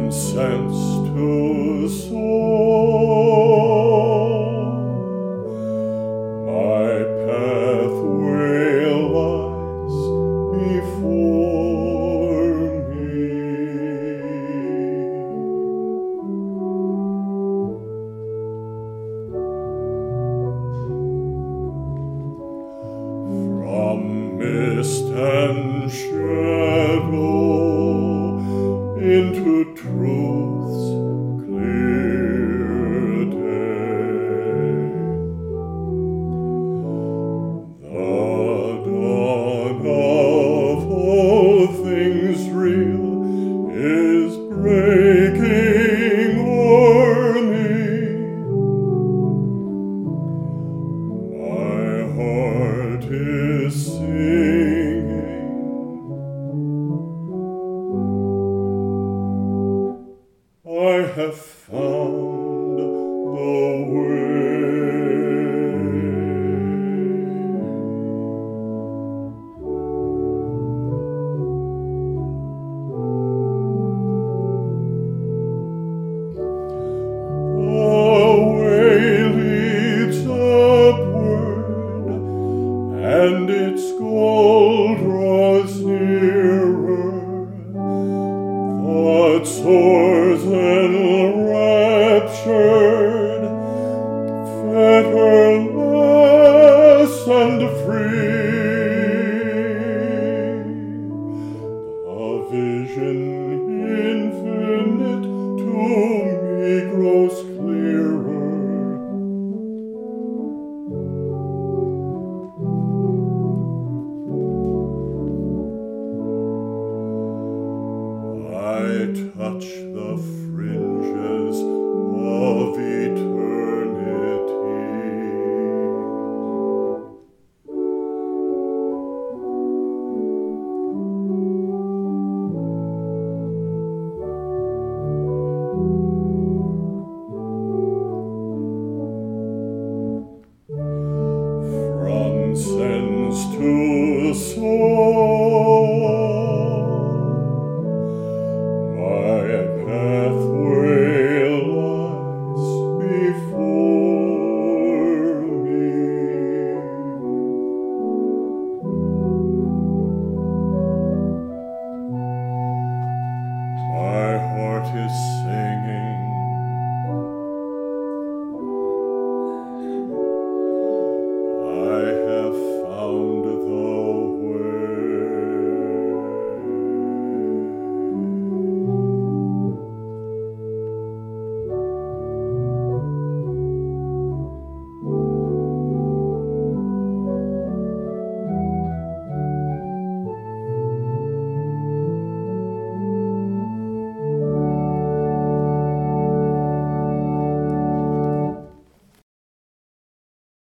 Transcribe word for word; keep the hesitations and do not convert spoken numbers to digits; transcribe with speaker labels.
Speaker 1: sense to soul. My pathway lies before me. From mist and shadow into truth's clear day, the dawn of all things real is breaking o'er me. My heart is singing, I have found the way. The way leads upward, and its goal draws nearer. Thought soars enraptured, fetterless and free. A vision infinite to me grows clearer. I touch the fringes of eternity. From sense to soul, my pathway lies before me. My heart is singing, I have found